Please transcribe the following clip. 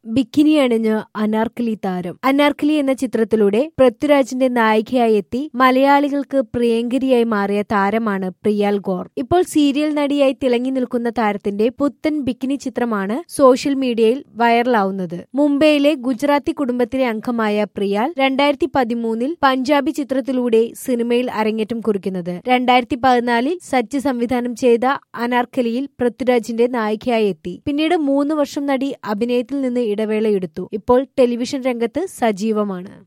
Bikini അണിഞ്ഞ് അനാർക്കലി താരം. അനാർക്കലി എന്ന ചിത്രത്തിലൂടെ പൃഥ്വിരാജിന്റെ നായികയായി എത്തി മലയാളികൾക്ക് പ്രിയങ്കരിയായി മാറിയ താരമാണ് പ്രിയാൽ ഗോർ. ഇപ്പോൾ സീരിയൽ നടിയായി തിളങ്ങി നിൽക്കുന്ന താരത്തിന്റെ പുത്തൻ ബിക്കിനി ചിത്രമാണ് സോഷ്യൽ മീഡിയയിൽ വൈറലാവുന്നത്. മുംബൈയിലെ ഗുജറാത്തി കുടുംബത്തിലെ അംഗമായ പ്രിയാൽ 2013 പഞ്ചാബി ചിത്രത്തിലൂടെ സിനിമയിൽ അരങ്ങേറ്റം കുറിക്കുന്നത്. 2014 സച്ച് സംവിധാനം ചെയ്ത അനാർക്കലിയിൽ പൃഥ്വിരാജിന്റെ നായികയായി എത്തി. പിന്നീട് 3 വർഷം നടി അഭിനയത്തിൽ നിന്ന് ഇടവേളയെടുത്തു. ഇപ്പോൾ ടെലിവിഷൻ രംഗത്ത് സജീവമാണ്.